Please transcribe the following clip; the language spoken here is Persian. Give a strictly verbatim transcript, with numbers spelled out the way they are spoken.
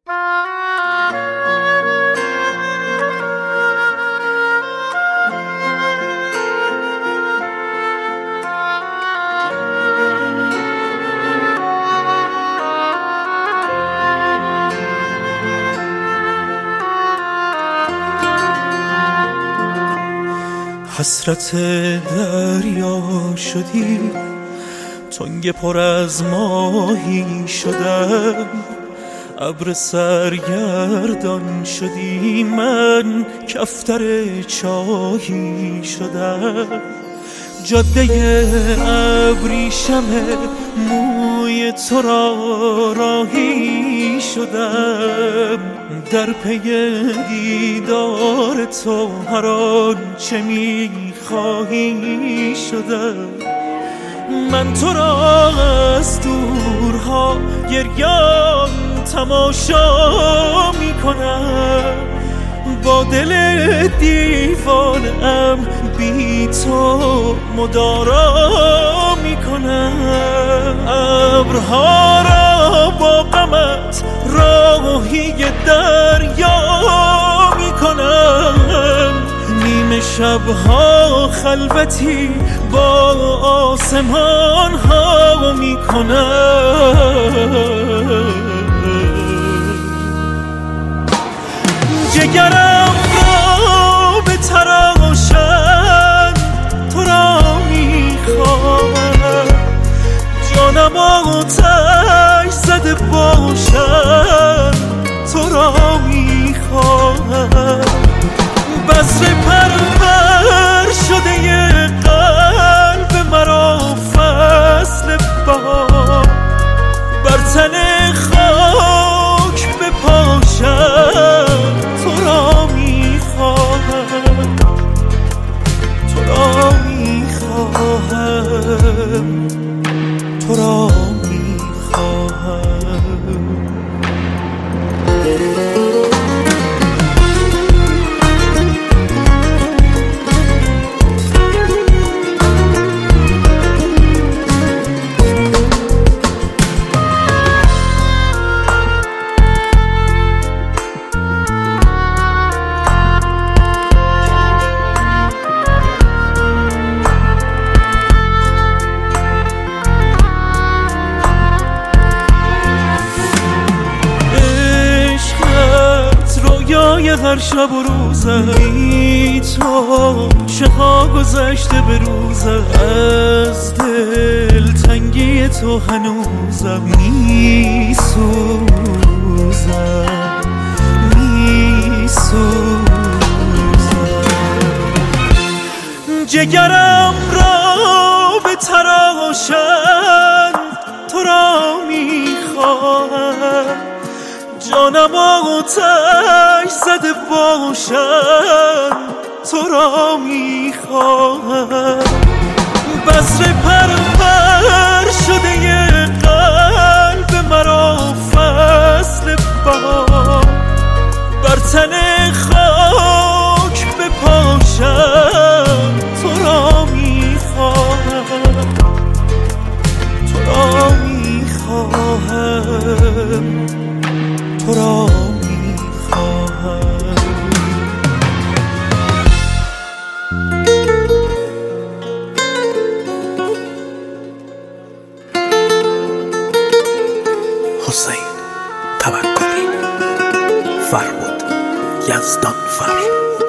حسرت دریا شدی، تنگ پر از ماهی شدم، ابر سرگردان شدی، من کفتر چاهی شدم، جاده ابریشم موی تو را راهی شدم، در پی دیدار تو هر آنچه می‌خواهی شدم، من تو را از دورها گریان تماشا می‌کنم، با دل دیوانه‌ام بی تو مدارا میکنم، ابرها را با غمت راهی دریا میکنم، نیمه شبها خلوتی با آسمان ها میکنم، جگرم را به تراشن تو را میخواهم، جانم آتش زده باشن تو را میخواهم، بذر پرور شده قلب مرا فصل بهار، بر تن خاک بپاشم تو را میخواهم، تو را میخواهم، تو را میخواهم. هر شب و روزم بی تو چه ها گذشته به روزم، از دل تنگی تو هنوزم می سوزم می سوزم، جگرم را به تراشن تو را می خواهم، جانم آتش زده باشن تو را میخواهم، بذر پرور شده قلب مرا فصل بهار، بر تن خاک بپاشم تو را میخواهم، تو را میخواهم، تو را میخواهم. حسین توکلی، فربود یزدانفر.